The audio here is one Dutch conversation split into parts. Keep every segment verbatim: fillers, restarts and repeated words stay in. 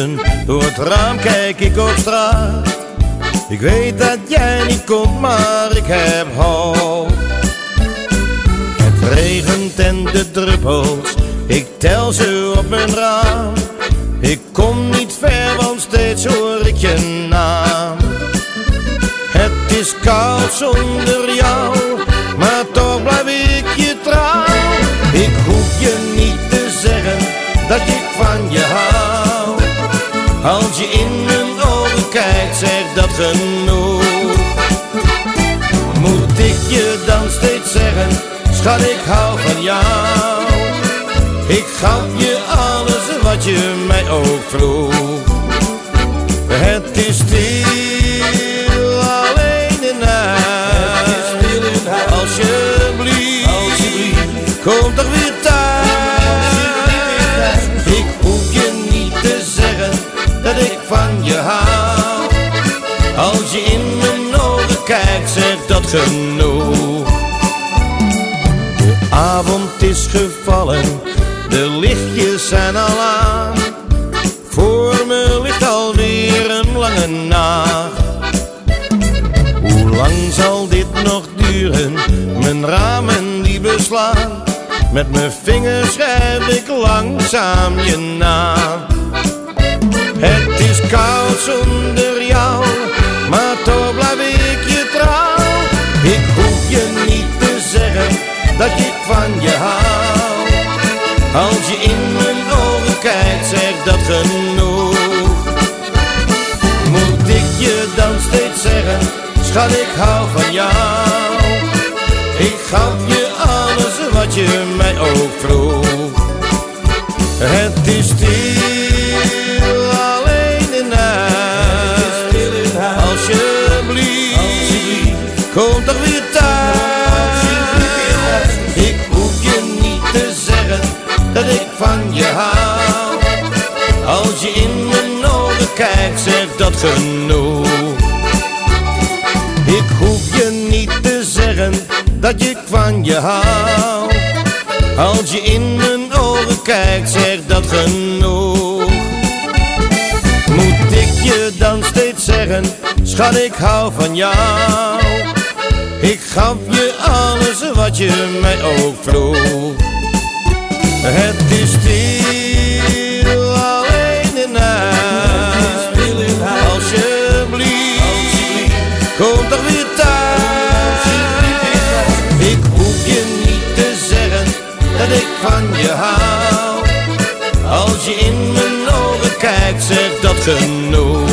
uren, door het raam kijk ik op straat. Ik weet dat jij niet komt, maar ik heb hoop. Het regent en de druppels, ik tel ze op mijn raam. Ik kom niet ver, want steeds hoor ik je naam. Het is koud zonder jou, maar toch blijf ik je trouw. Ik hoef je niet te zeggen dat ik van je hou. Als je in mijn ogen kijkt, zegt dat genoeg. Moet ik je dan steeds zeggen, schat, ik hou van jou. Ik gaf je alles wat je mij ook vroeg. Het is stil alleen in huis. Alsjeblieft, alsjeblieft, kom toch weer thuis. Ik hoef je niet te zeggen dat ik van je hou. Als je in mijn ogen kijkt, zegt dat genoeg. De avond is gevallen, de lichtjes zijn al aan. Voor me ligt alweer een lange nacht. Hoe lang zal dit nog duren, mijn ramen die beslaan? Met mijn vingers schrijf ik langzaam je naam. Het is koud zonder jou, maar toch blijf ik je trouw. Ik hoef je niet te zeggen dat ik van je hou. Als je in mijn ogen kijkt, zegt dat genoeg. Moet ik je dan steeds zeggen, schat, ik hou van jou. Ik gaf je alles wat je mij ook vroeg. Het is stil alleen in huis. Alsjeblieft, kom toch weer thuis. Ik hoef je niet te zeggen dat ik van je hou. Als je in mijn ogen kijkt, zegt dat genoeg. Ik hoef je niet te zeggen dat ik van je hou. Als je in mijn ogen kijkt, zegt dat genoeg. Moet ik je dan steeds zeggen, schat, ik hou van jou. Ik gaf je alles wat je mij ook vroeg. Het is stil alleen in huis. Alsjeblieft, kom toch weer thuis. Ik hoef je niet te zeggen dat ik van je hou. Als je in mijn ogen kijkt, zegt dat genoeg.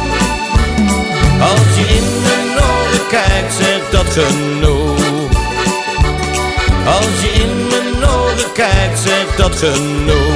Als je in mijn ogen kijkt, zegt dat genoeg. Als je in mijn ogen kijkt, zegt dat genoeg.